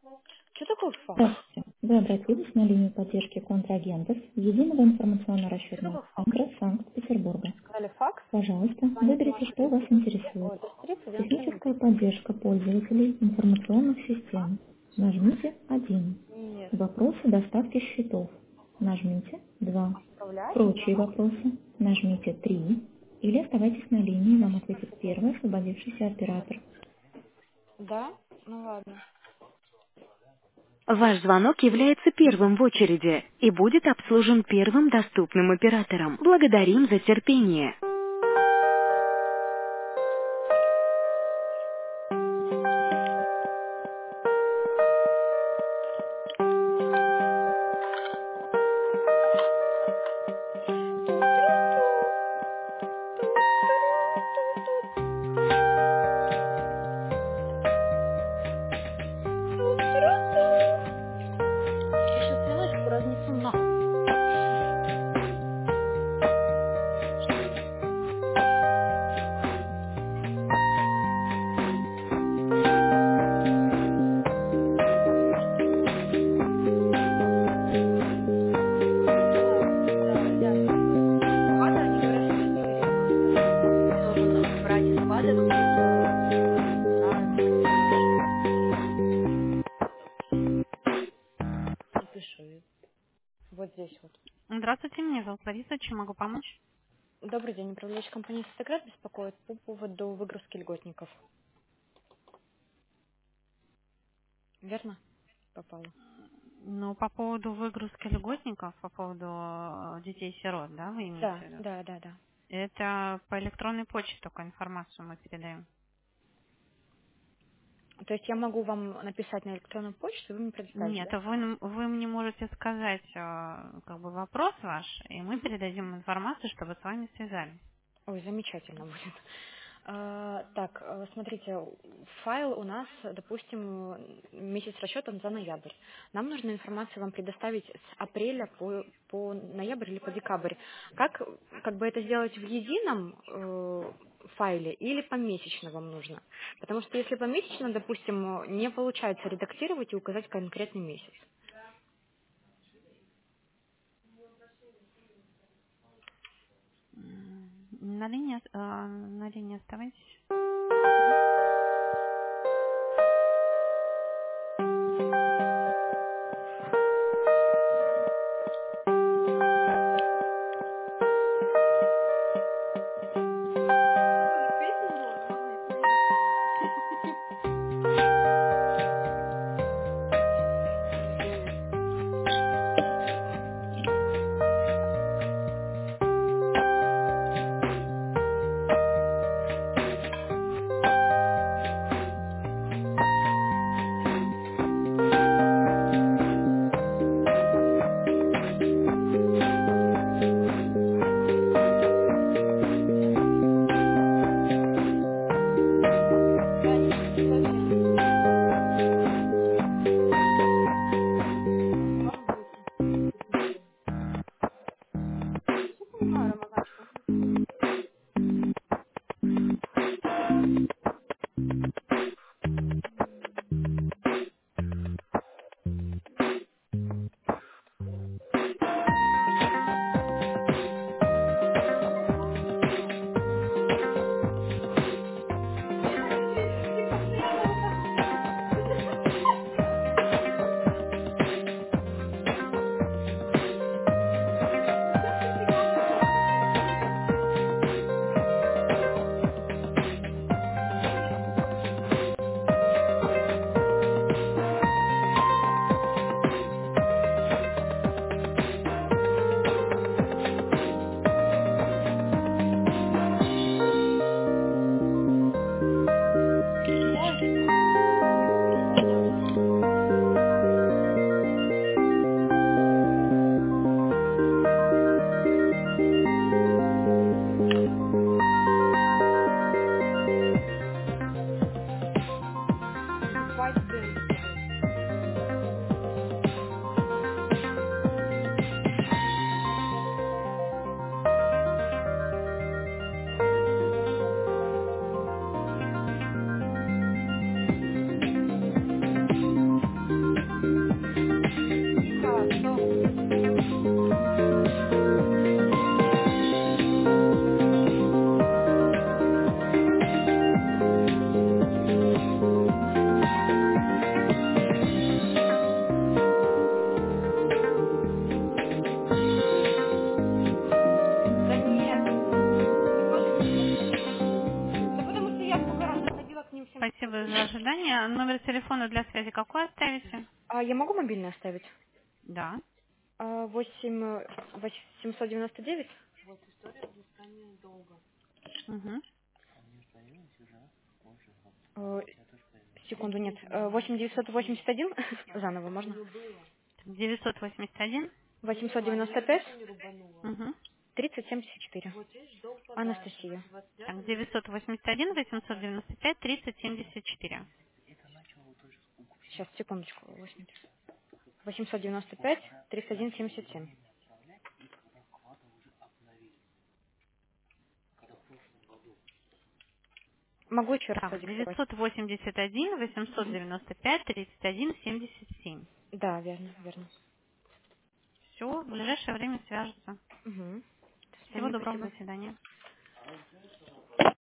Что такое факс? Здравствуйте. Вы обратились на линию поддержки контрагентов Единого Что информационно-расчетного такое факс? центра Санкт-Петербурга. Сказали факс? Пожалуйста, Звоните выберите, вашу что вас интересует. Ой, 30, 91. Техническая поддержка пользователей информационных А? систем. Нажмите 1. Нет. Вопросы доставки счетов. Нажмите 2. Отправлять? Прочие вопросы. Нажмите 3. Или оставайтесь на линии, вам ответит первый освободившийся оператор. Да? Ну ладно. Ваш звонок является первым в очереди и будет обслужен первым доступным оператором. Благодарим за терпение. Я сейчас минуточку разнесу нахуй. Да, да, ребят, как бы из склада они говорят, что это серьезно. Ты должен брать из склада какую-то, не знаю, помощь. Напишу. Вот здесь вот. Здравствуйте, меня зовут Лариса. Чем могу помочь? Добрый день, управляющая компания «Светоград» беспокоит по поводу выгрузки льготников. Верно? Попало. Ну, по поводу выгрузки льготников, по поводу детей-сирот, да, вы имеете в Да, виду? да, да, да. Это по электронной почте только информацию мы передаем. То есть я могу вам написать на электронную почту, и вы мне предоставите, Нет, да? вы мне можете сказать как бы вопрос ваш, и мы Мгм. передадим информацию, чтобы с вами связались. Ой, замечательно будет. Так, смотрите, файл у нас, допустим, месяц расчета за ноябрь. Нам нужно информацию вам предоставить с апреля по ноябрь или по декабрь. Как бы это сделать в едином файле или помесячно вам нужно? Потому что если помесячно, допустим, не получается редактировать и указать конкретный месяц. На линии оставайтесь. телефона для связи какой оставите? Я могу мобильный оставить? Да. 899? Угу. Секунду, нет. 8981? Заново можно? 981. 895? Угу. 3074. Анастасия. Так, 981 895 3074. Сейчас, секундочку. 895 3177. Могу еще раз Так, продиктовать? 981 895 31 77. Да, верно, верно. Все, в ближайшее время свяжутся. Угу. Всего доброго, Спасибо. до свидания.